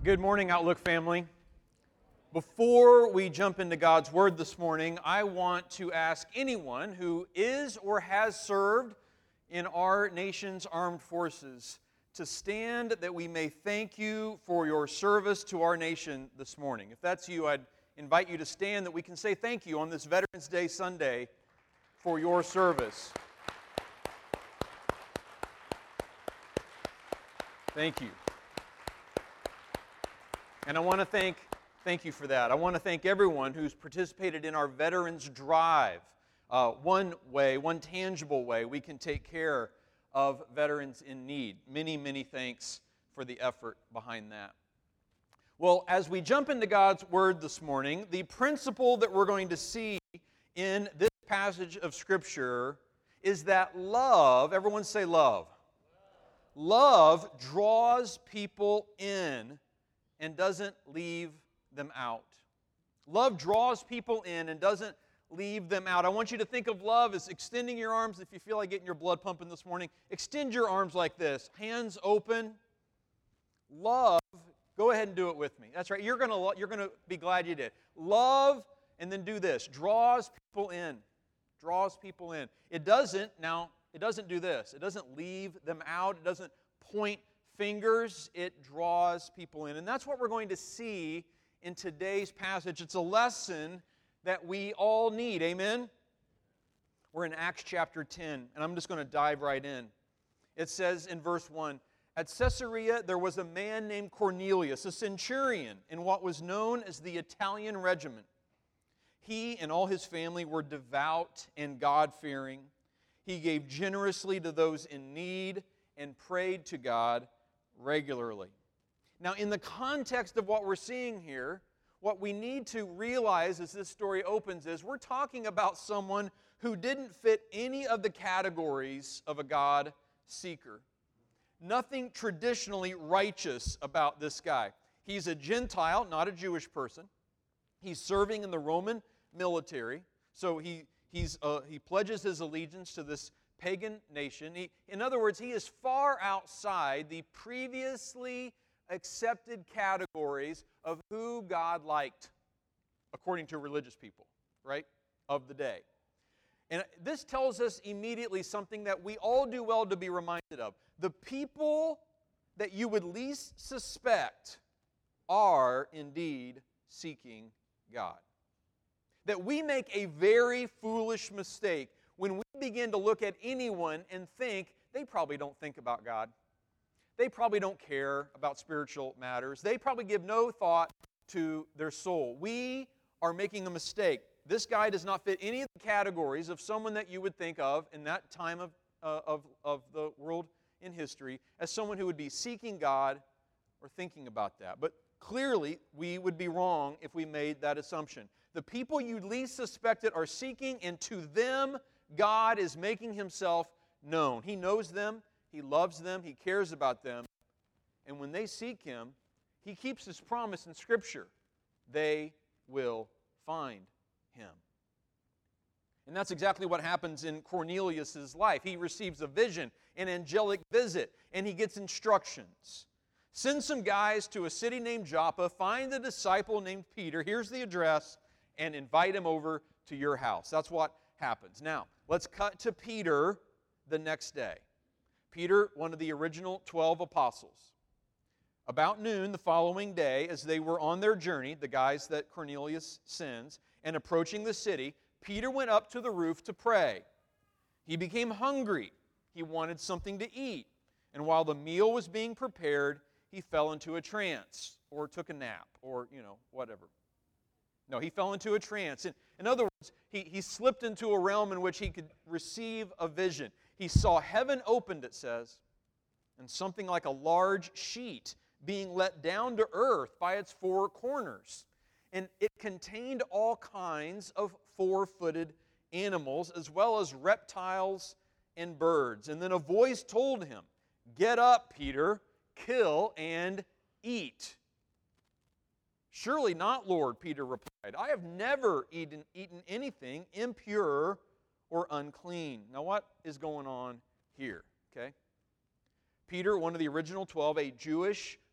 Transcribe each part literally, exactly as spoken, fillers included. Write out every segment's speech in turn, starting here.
Good morning, Outlook family. Before we jump into God's Word this morning, I want to ask anyone who is or has served in our nation's armed forces to stand that we may thank you for your service to our nation this morning. If that's you, I'd invite you to stand that we can say thank you on this Veterans Day Sunday for your service. Thank you. And I want to thank, thank you for that. I want to thank everyone who's participated in our Veterans Drive. Uh, one way, one tangible way we can take care of veterans in need. Many, many thanks for the effort behind that. Well, as we jump into God's Word this morning, the principle that we're going to see in this passage of Scripture is that love, everyone say love. Love draws people in and doesn't leave them out. Love draws people in and doesn't leave them out. I want you to think of love as extending your arms. If you feel like getting your blood pumping this morning, extend your arms like this, hands open. Love, go ahead and do it with me. That's right, you're going to you're going to be glad you did. Love, and then do this, draws people in. Draws people in. It doesn't, now, it doesn't do this. It doesn't leave them out. It doesn't point fingers, it draws people in. And that's what we're going to see in today's passage. It's a lesson that we all need. Amen? We're in Acts chapter ten, and I'm just going to dive right in. It says in verse one, "At Caesarea there was a man named Cornelius, a centurion in what was known as the Italian regiment. He and all his family were devout and God-fearing. He gave generously to those in need and prayed to God regularly." Now, in the context of what we're seeing here, what we need to realize as this story opens is we're talking about someone who didn't fit any of the categories of a God seeker. Nothing traditionally righteous about this guy. He's a Gentile, not a Jewish person. He's serving in the Roman military, so he he's uh, he pledges his allegiance to this pagan nation. He, in other words, he is far outside the previously accepted categories of who God liked, according to religious people, right, of the day. And this tells us immediately something that we all do well to be reminded of. The people that you would least suspect are indeed seeking God. That we make a very foolish mistake when we begin to look at anyone and think they probably don't think about God. They probably don't care about spiritual matters. They probably give no thought to their soul. We are making a mistake. This guy does not fit any of the categories of someone that you would think of in that time of, uh, of, of the world in history as someone who would be seeking God or thinking about that. But clearly, we would be wrong if we made that assumption. The people you least suspected are seeking, and to them, God is making Himself known. He knows them, He loves them, He cares about them. And when they seek Him, He keeps His promise in Scripture. They will find Him. And that's exactly what happens in Cornelius' life. He receives a vision, an angelic visit, and he gets instructions. Send some guys to a city named Joppa, find the disciple named Peter, here's the address, and invite him over to your house. That's what happens. Now, let's cut to Peter the next day. Peter, one of the original twelve apostles. About noon the following day, as they were on their journey, the guys that Cornelius sends, and approaching the city, Peter went up to the roof to pray. He became hungry. He wanted something to eat. And while the meal was being prepared, he fell into a trance, or took a nap, or, you know, whatever. No, he fell into a trance. In, in other words, he, he slipped into a realm in which he could receive a vision. He saw heaven opened, it says, and something like a large sheet being let down to earth by its four corners. And it contained all kinds of four-footed animals, as well as reptiles and birds. And then a voice told him, "Get up, Peter, kill and eat." "Surely not, Lord," Peter replied. "I have never eaten, eaten anything impure or unclean." Now what is going on here? Okay, Peter, one of the original twelve, a Jewish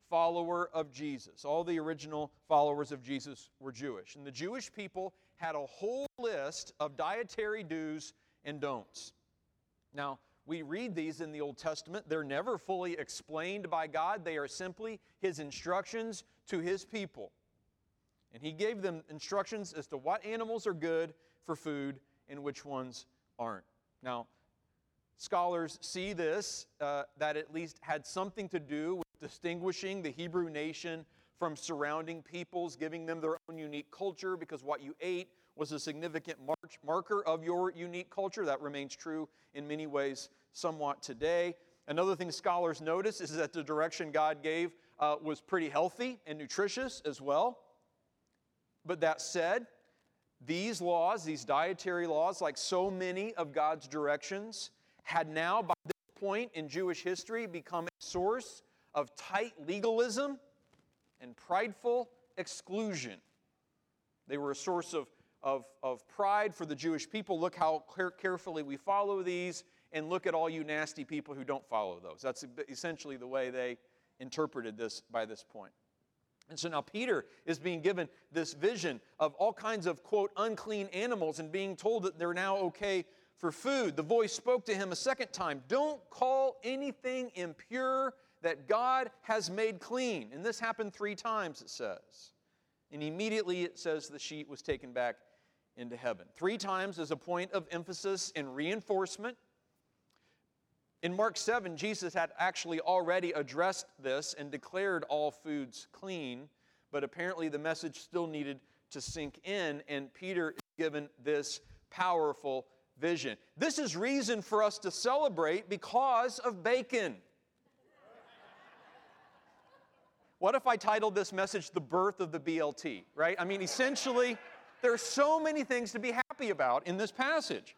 follower of Jesus. All the original followers of Jesus were Jewish. And the Jewish people had a whole list of dietary do's and don'ts. Now, we read these in the Old Testament. They're never fully explained by God. They are simply His instructions to His people. And He gave them instructions as to what animals are good for food and which ones aren't. Now, scholars see this, uh, that at least had something to do with distinguishing the Hebrew nation from surrounding peoples, giving them their own unique culture, because what you ate was a significant march, marker of your unique culture. That remains true in many ways somewhat today. Another thing scholars notice is that the direction God gave uh, was pretty healthy and nutritious as well. But that said, these laws, these dietary laws, like so many of God's directions, had now, by this point in Jewish history, become a source of tight legalism and prideful exclusion. They were a source of, of, of pride for the Jewish people. Look how care- carefully we follow these, and look at all you nasty people who don't follow those. That's essentially the way they interpreted this by this point. And so now Peter is being given this vision of all kinds of, quote, unclean animals and being told that they're now okay for food. The voice spoke to him a second time. Don't call anything impure that God has made clean. And this happened three times, it says. And immediately it says the sheet was taken back into heaven. Three times as a point of emphasis and reinforcement. In Mark seven, Jesus had actually already addressed this and declared all foods clean, but apparently the message still needed to sink in, and Peter is given this powerful vision. This is reason for us to celebrate because of bacon. What if I titled this message, The Birth of the B L T, right? I mean, essentially, there are so many things to be happy about in this passage.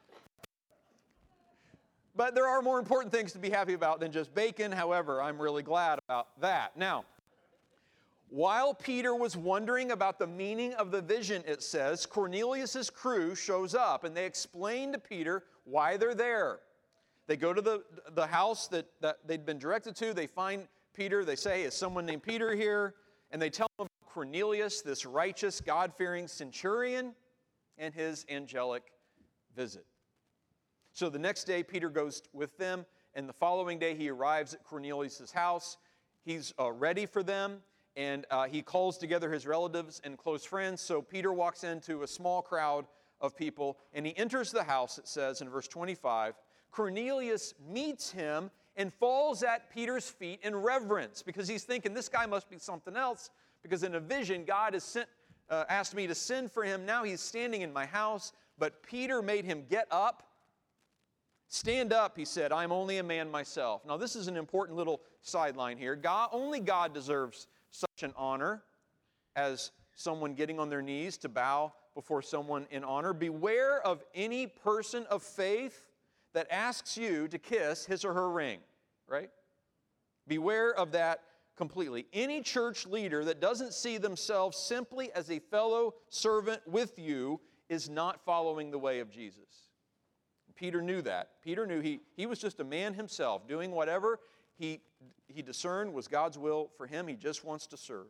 But there are more important things to be happy about than just bacon. However, I'm really glad about that. Now, while Peter was wondering about the meaning of the vision, it says, Cornelius' crew shows up, and they explain to Peter why they're there. They go to the, the house that, that they'd been directed to. They find Peter. They say, is someone named Peter here? And they tell him about Cornelius, this righteous, God-fearing centurion, and his angelic visit. So the next day, Peter goes with them, and the following day, he arrives at Cornelius' house. He's uh, ready for them, and uh, he calls together his relatives and close friends. So Peter walks into a small crowd of people, and he enters the house, it says in verse twenty-five. Cornelius meets him and falls at Peter's feet in reverence, because he's thinking, this guy must be something else, because in a vision, God has sent, uh, asked me to send for him. Now he's standing in my house, but Peter made him get up. Stand up, he said, I'm only a man myself. Now, this is an important little sideline here. God, only God deserves such an honor as someone getting on their knees to bow before someone in honor. Beware of any person of faith that asks you to kiss his or her ring, right? Beware of that completely. Any church leader that doesn't see themselves simply as a fellow servant with you is not following the way of Jesus. Peter knew that. Peter knew he, he was just a man himself, doing whatever he, he discerned was God's will for him. He just wants to serve.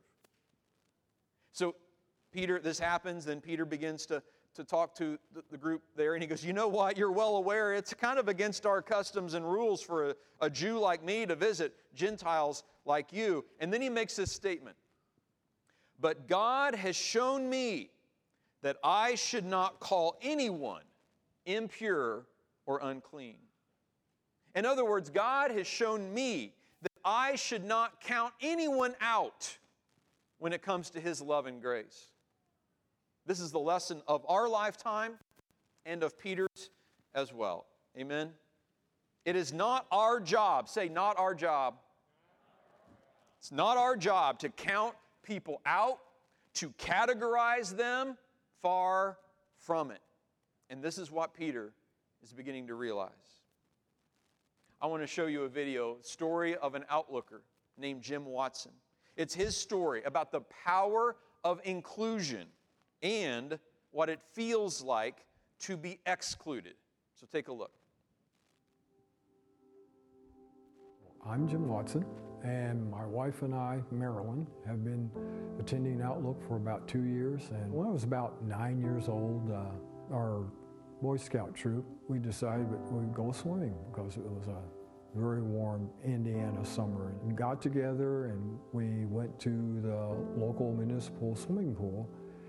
So Peter, this happens, then Peter begins to, to talk to the, the group there, and he goes, you know what, you're well aware, it's kind of against our customs and rules for a, a Jew like me to visit Gentiles like you. And then he makes this statement, but God has shown me that I should not call anyone impure or unclean. In other words, God has shown me that I should not count anyone out when it comes to His love and grace. This is the lesson of our lifetime and of Peter's as well. Amen? It is not our job, say not our job. It's not our job to count people out, to categorize them. Far from it. And this is what Peter is beginning to realize. I want to show you a video, story of an outlooker named Jim Watson. It's his story about the power of inclusion and what it feels like to be excluded. So take a look. I'm Jim Watson, And my wife and I, Marilyn, have been attending Outlook for about two years. And when I was about nine years old, uh, our Boy Scout troop, we decided that we'd go swimming because it was a very warm Indiana summer. And got together and we went to the local municipal swimming pool,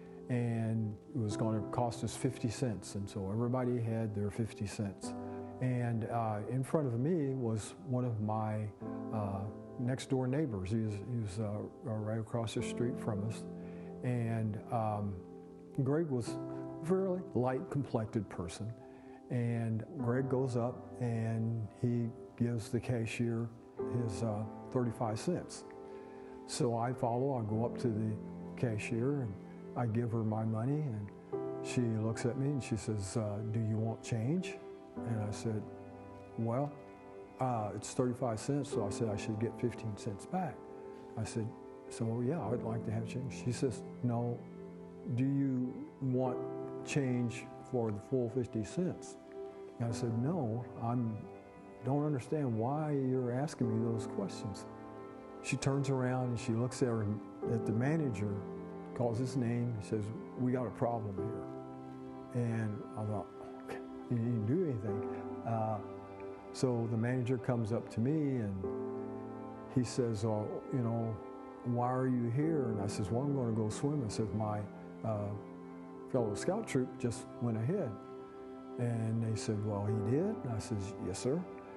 and it was going to cost us fifty cents. And so everybody had their fifty cents. And uh, in front of me was one of my uh, next door neighbors. He was, he was uh, right across the street from us. And um, Greg was a fairly light complected person. And Greg goes up and he gives the cashier his uh, thirty-five cents. So I follow, I go up to the cashier and I give her my money, and she looks at me and she says, uh, do you want change? And I said, well, uh, it's thirty-five cents, so I said I should get fifteen cents back. I said, so yeah, I'd like to have change. She says, no, do you want change for the full fifty cents? And I said, no, I don't understand why you're asking me those questions. She turns around and she looks at, her, at the manager, calls his name, and says, we got a problem here. And I thought, he didn't do anything. Uh, so the manager comes up to me and he says, oh, you know, why are you here? And I says, well, I'm going to go swim. I said, my uh, fellow scout troop just went ahead. And they said, well, he did? And I says, yes, sir.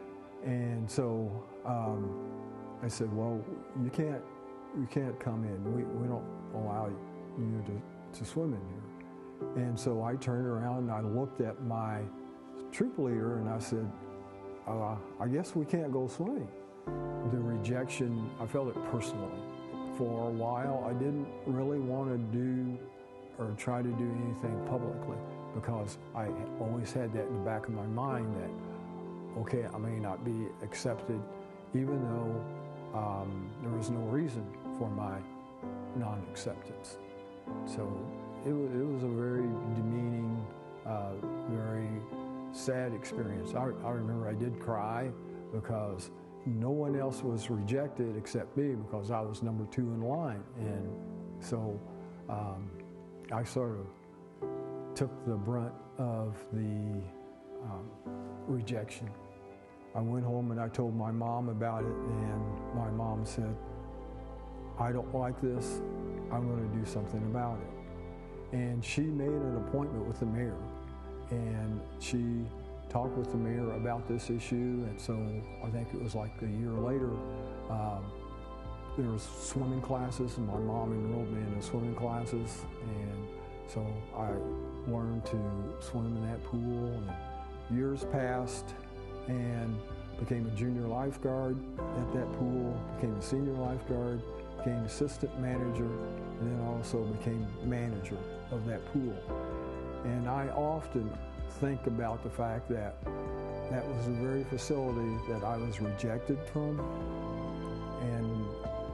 And so um, I said, well, you can't, you can't come in. We, we don't allow you to, to swim in here. And so I turned around and I looked at my troop leader and I said, uh, I guess we can't go swimming. The rejection, I felt it personally. For a while, I didn't really want to do or try to do anything publicly because I always had that in the back of my mind that, okay, I may not be accepted even though um, there was no reason for my non-acceptance. So it was, it was a very demeaning, uh, very sad experience. I, I remember I did cry because no one else was rejected except me because I was number two in line. And so um, I sort of took the brunt of the um, rejection. I went home and I told my mom about it, and my mom said, I don't like this, I'm going to do something about it. And she made an appointment with the mayor, and she talked with the mayor about this issue, and so I think it was like a year later, um, there was swimming classes, and my mom enrolled me in the swimming classes, and so I learned to swim in that pool, and years passed, and became a junior lifeguard at that pool, became a senior lifeguard, became assistant manager, and then also became manager of that pool. And I often think about the fact that that was the very facility that I was rejected from, and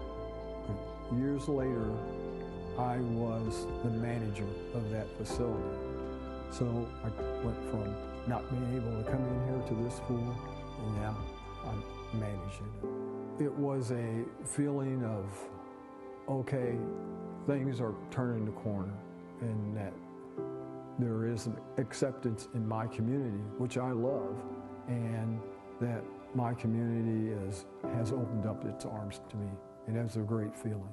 years later, I was the manager of that facility. So I went from not being able to come in here to this pool, and now I'm managing it. It was a feeling of, okay, things are turning the corner, and that there is an acceptance in my community, which I love, and that my community is, has opened up its arms to me, and that's a great feeling.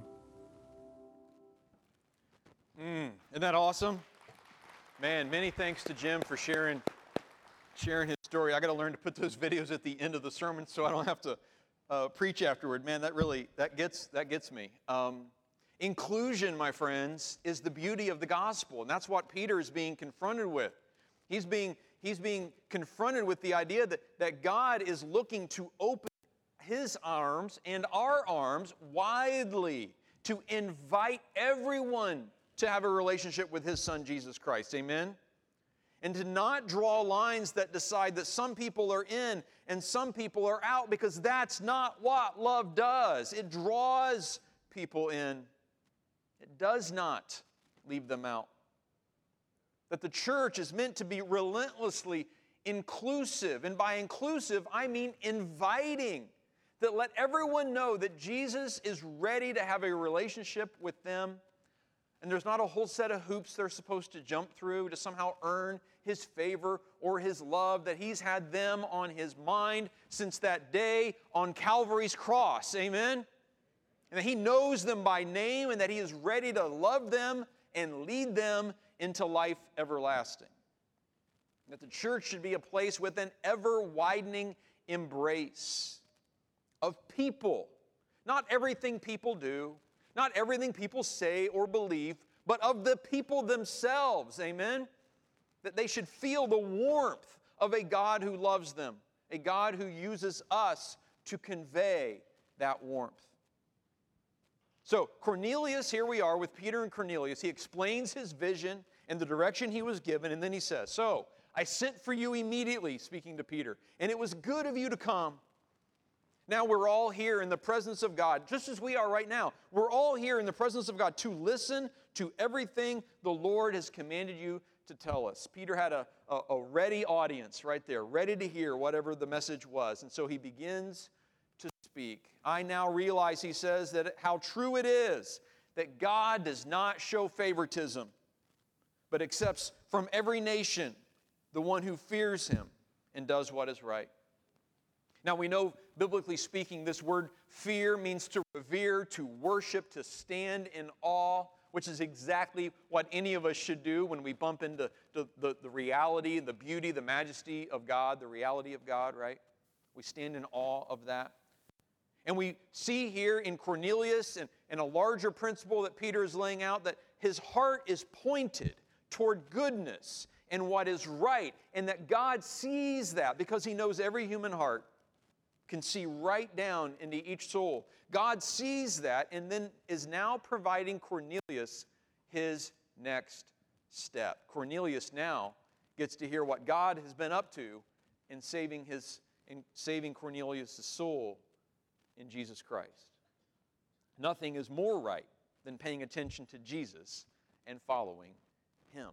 Mm, isn't that awesome? Man, many thanks to Jim for sharing, sharing his story. I got to learn to put those videos at the end of the sermon so I don't have to uh, preach afterward. Man, that really, that gets, that gets me. Um, inclusion, my friends, is the beauty of the gospel, and that's what Peter is being confronted with. He's being, he's being confronted with the idea that, that God is looking to open His arms and our arms widely to invite everyone to have a relationship with His Son, Jesus Christ. Amen? And to not draw lines that decide that some people are in and some people are out, because that's not what love does. It draws people in. It does not leave them out. That the church is meant to be relentlessly inclusive. And by inclusive, I mean inviting. that let everyone know that Jesus is ready to have a relationship with them, and there's not a whole set of hoops they're supposed to jump through to somehow earn His favor or His love, that He's had them on His mind since that day on Calvary's cross. Amen? And that He knows them by name and that He is ready to love them and lead them into life everlasting. That the church should be a place with an ever-widening embrace of people. Not everything people do, not everything people say or believe, but of the people themselves, amen? That they should feel the warmth of a God who loves them, a God who uses us to convey that warmth. So Cornelius, here we are with Peter and Cornelius. He explains his vision and the direction he was given, and then he says, "So, I sent for you immediately," speaking to Peter, "and it was good of you to come." Now we're all here in the presence of God, just as we are right now. We're all here in the presence of God to listen to everything the Lord has commanded you to tell us. Peter had a, a, a ready audience right there, ready to hear whatever the message was. And so he begins to speak. "I now realize," he says, "that how true it is that God does not show favoritism, but accepts from every nation the one who fears Him and does what is right." Now we know, biblically speaking, this word fear means to revere, to worship, to stand in awe, which is exactly what any of us should do when we bump into the, the, the reality, the beauty, the majesty of God, the reality of God, right? We stand in awe of that. And we see here in Cornelius and, and a larger principle that Peter is laying out that his heart is pointed toward goodness and what is right, and that God sees that because He knows every human heart, can see right down into each soul. God sees that and then is now providing Cornelius his next step. Cornelius now gets to hear what God has been up to in saving his in saving Cornelius' soul in Jesus Christ. Nothing is more right than paying attention to Jesus and following Him.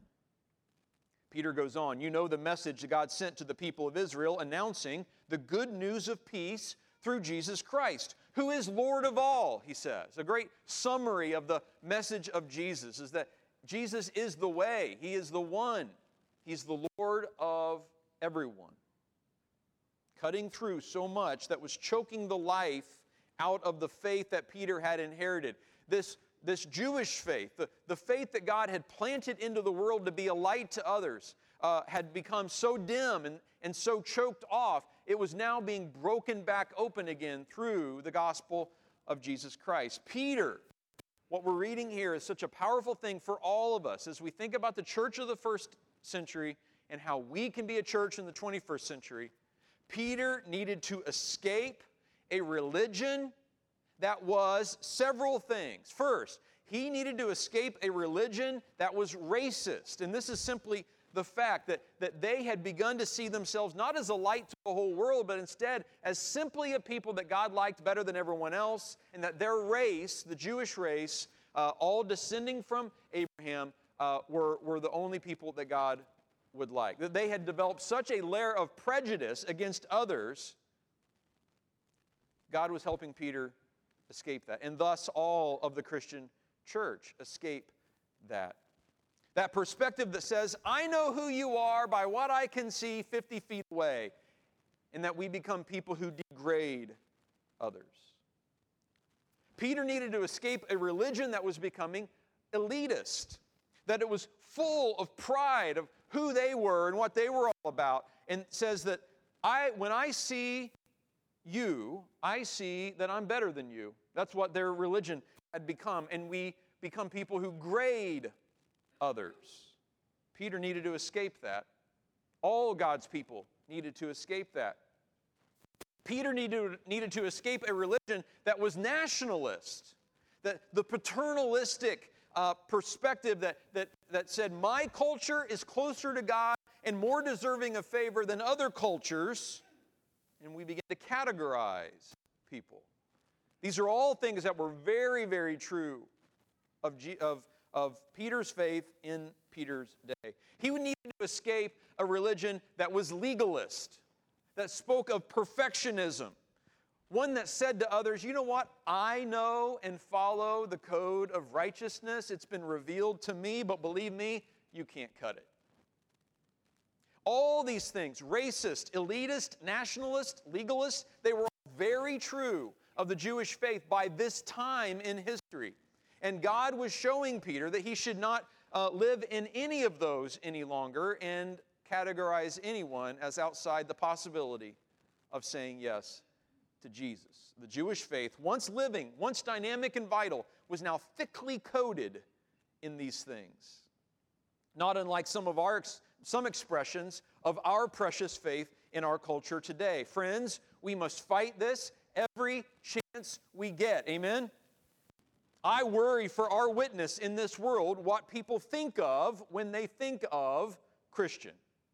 Peter goes on, "You know the message that God sent to the people of Israel, announcing the good news of peace through Jesus Christ, who is Lord of all," he says. A great summary of the message of Jesus is that Jesus is the way. He is the one. He's the Lord of everyone. Cutting through so much that was choking the life out of the faith that Peter had inherited. This This Jewish faith, the, the faith that God had planted into the world to be a light to others, uh, had become so dim and, and so choked off, it was now being broken back open again through the gospel of Jesus Christ. Peter, what we're reading here is such a powerful thing for all of us as we think about the church of the first century and how we can be a church in the twenty-first century. Peter needed to escape a religion that was several things. First, he needed to escape a religion that was racist. And this is simply the fact that, that they had begun to see themselves not as a light to the whole world, but instead as simply a people that God liked better than everyone else, and that their race, the Jewish race, uh, all descending from Abraham, uh, were, were the only people that God would like. That they had developed such a layer of prejudice against others, God was helping Peter escape that. And thus all of the Christian church escape that. That perspective that says, I know who you are by what I can see fifty feet away. And that we become people who degrade others. Peter needed to escape a religion that was becoming elitist. That it was full of pride of who they were and what they were all about. And says that I, when I see you, I see that I'm better than you. That's what their religion had become. And we become people who grade others. Peter needed to escape that. All God's people needed to escape that. Peter needed, needed to escape a religion that was nationalist. That the paternalistic uh, perspective that, that, that said, my culture is closer to God and more deserving of favor than other cultures. And we begin to categorize people. These are all things that were very, very true of, G, of, of Peter's faith in Peter's day. He would need to escape a religion that was legalist, that spoke of perfectionism, one that said to others, you know what? I know and follow the code of righteousness. It's been revealed to me, but believe me, you can't cut it. All these things, racist, elitist, nationalist, legalist, they were all very true of the Jewish faith by this time in history. And God was showing Peter that he should not uh, live in any of those any longer and categorize anyone as outside the possibility of saying yes to Jesus. The Jewish faith, once living, once dynamic and vital, was now thickly coated in these things. Not unlike some of our some expressions of our precious faith in our culture today. Friends, we must fight this every chance we get. Amen? I worry for our witness in this world what people think of when they think of Christian.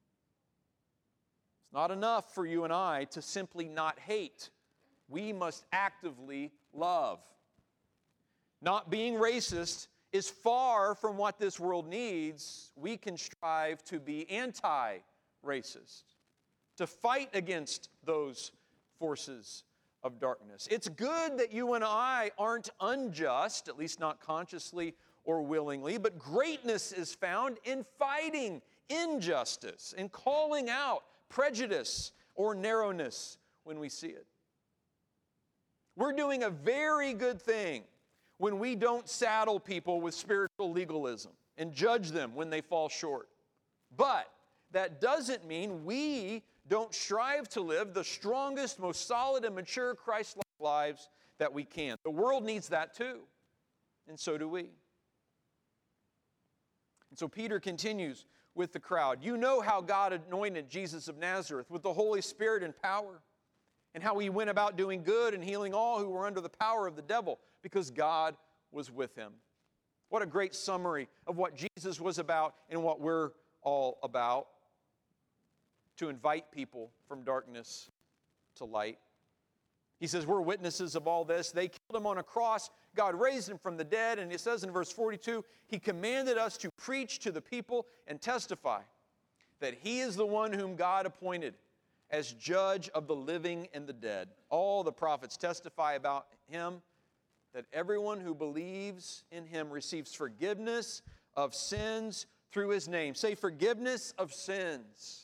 It's not enough for you and I to simply not hate. We must actively love. Not being racist is far from what this world needs. We can strive to be anti-racist, to fight against those forces of darkness. It's good that you and I aren't unjust, at least not consciously or willingly, but greatness is found in fighting injustice, in calling out prejudice or narrowness when we see it. We're doing a very good thing when we don't saddle people with spiritual legalism and judge them when they fall short. But that doesn't mean we don't strive to live the strongest, most solid, and mature Christ-like lives that we can. The world needs that too, and so do we. And so Peter continues with the crowd. You know how God anointed Jesus of Nazareth with the Holy Spirit and power, and how he went about doing good and healing all who were under the power of the devil, because God was with him. What a great summary of what Jesus was about and what we're all about. To invite people from darkness to light. He says, we're witnesses of all this. They killed him on a cross. God raised him from the dead. And it says in verse forty-two, he commanded us to preach to the people and testify that he is the one whom God appointed as judge of the living and the dead. All the prophets testify about him, that everyone who believes in him receives forgiveness of sins through his name. Say, forgiveness of sins.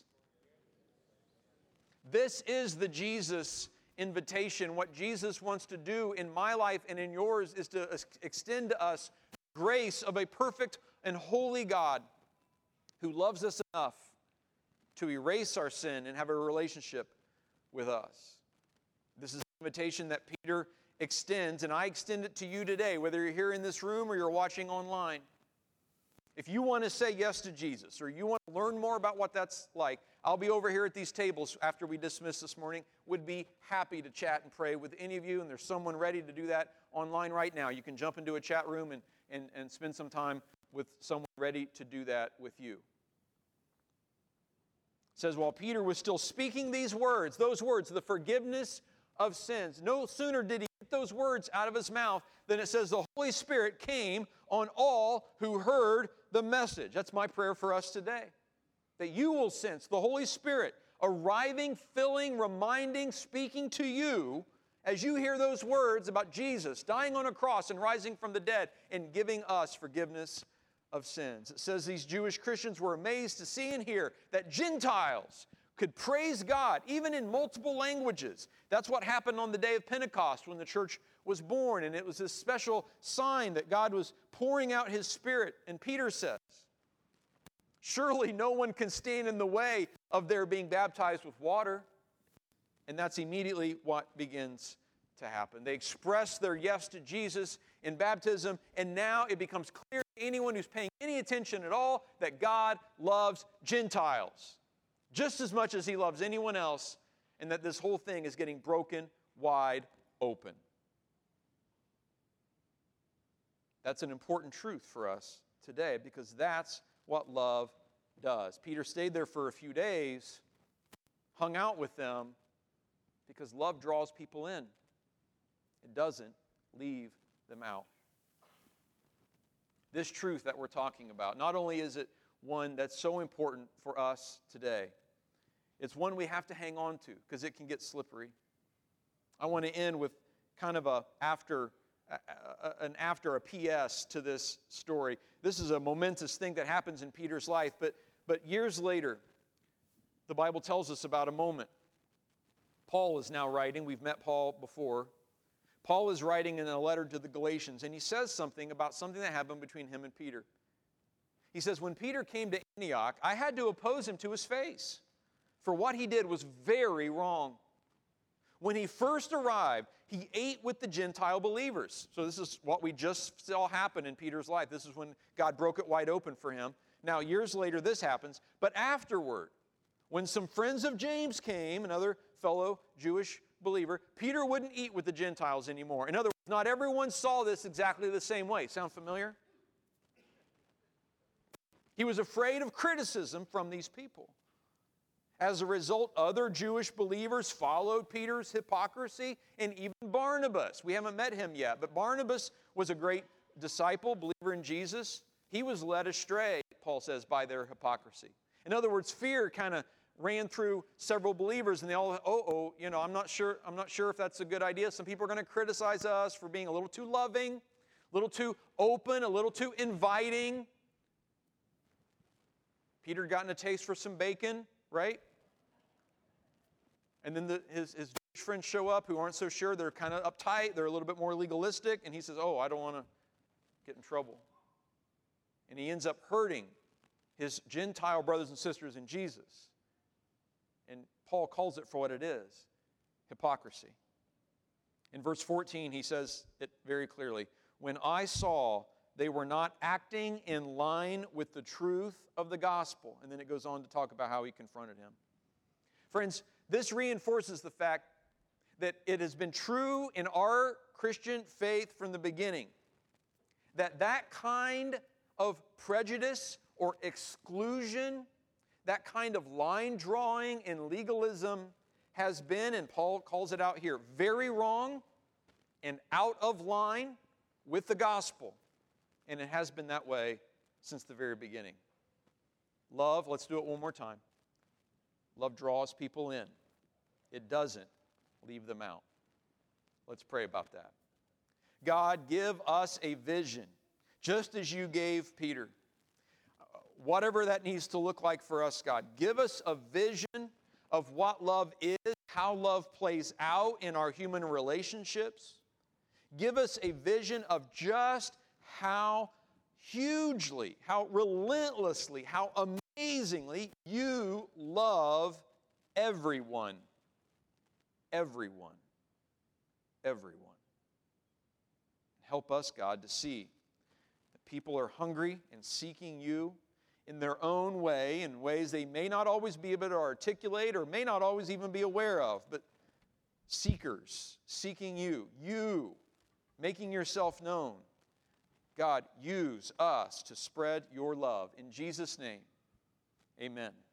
This is the Jesus invitation. What Jesus wants to do in my life and in yours is to extend to us grace of a perfect and holy God who loves us enough to erase our sin and have a relationship with us. This is an invitation that Peter extends, and I extend it to you today, whether you're here in this room or you're watching online. If you want to say yes to Jesus, or you want to learn more about what that's like, I'll be over here at these tables after we dismiss this morning. Would be happy to chat and pray with any of you, and there's someone ready to do that online right now. You can jump into a chat room and, and, and spend some time with someone ready to do that with you. It says, while Peter was still speaking these words, those words, the forgiveness of sins, no sooner did he get those words out of his mouth than it says the Holy Spirit came on all who heard the message. That's my prayer for us today. That you will sense the Holy Spirit arriving, filling, reminding, speaking to you as you hear those words about Jesus dying on a cross and rising from the dead and giving us forgiveness of sins. It says these Jewish Christians were amazed to see and hear that Gentiles could praise God, even in multiple languages. That's what happened on the day of Pentecost when the church was born, and it was this special sign that God was pouring out His Spirit. And Peter says, surely no one can stand in the way of their being baptized with water. And that's immediately what begins to happen. They express their yes to Jesus in baptism, and now it becomes clear to anyone who's paying any attention at all that God loves Gentiles just as much as He loves anyone else, and that this whole thing is getting broken wide open. That's an important truth for us today, because that's what love does. Peter stayed there for a few days, hung out with them, because love draws people in. It doesn't leave them out. This truth that we're talking about, not only is it one that's so important for us today, it's one we have to hang on to because it can get slippery. I want to end with kind of a after, a, a, an after, a P S to this story. This is a momentous thing that happens in Peter's life, but, but years later, the Bible tells us about a moment. Paul is now writing. We've met Paul before. Paul is writing in a letter to the Galatians, and he says something about something that happened between him and Peter. He says, when Peter came to Antioch, I had to oppose him to his face, for what he did was very wrong. When he first arrived, he ate with the Gentile believers. So this is what we just saw happen in Peter's life. This is when God broke it wide open for him. Now, years later, this happens. But afterward, when some friends of James came, another fellow Jewish believer, Peter wouldn't eat with the Gentiles anymore. In other words, not everyone saw this exactly the same way. Sound familiar? He was afraid of criticism from these people. As a result, other Jewish believers followed Peter's hypocrisy, and even Barnabas. We haven't met him yet, but Barnabas was a great disciple, believer in Jesus. He was led astray, Paul says, by their hypocrisy. In other words, fear kind of ran through several believers, and they all, oh, oh, you know, I'm not sure, I'm not sure if that's a good idea. Some people are going to criticize us for being a little too loving, a little too open, a little too inviting. Peter had gotten a taste for some bacon, right? And then the, his, his Jewish friends show up who aren't so sure. They're kind of uptight. They're a little bit more legalistic. And he says, oh, I don't want to get in trouble. And he ends up hurting his Gentile brothers and sisters in Jesus. And Paul calls it for what it is, hypocrisy. In verse fourteen, he says it very clearly. When I saw they were not acting in line with the truth of the gospel. And then it goes on to talk about how he confronted him. Friends, this reinforces the fact that it has been true in our Christian faith from the beginning that that kind of prejudice or exclusion, that kind of line drawing and legalism has been, and Paul calls it out here, very wrong and out of line with the gospel. And it has been that way since the very beginning. Love, let's do it one more time. Love draws people in. It doesn't leave them out. Let's pray about that. God, give us a vision, just as you gave Peter. Whatever that needs to look like for us, God. Give us a vision of what love is, how love plays out in our human relationships. Give us a vision of just how hugely, how relentlessly, how amazingly you love everyone. Everyone. Everyone. Help us, God, to see that people are hungry and seeking you in their own way, in ways they may not always be able to articulate or may not always even be aware of, but seekers, seeking you, you, making yourself known. God, use us to spread your love. In Jesus' name, amen.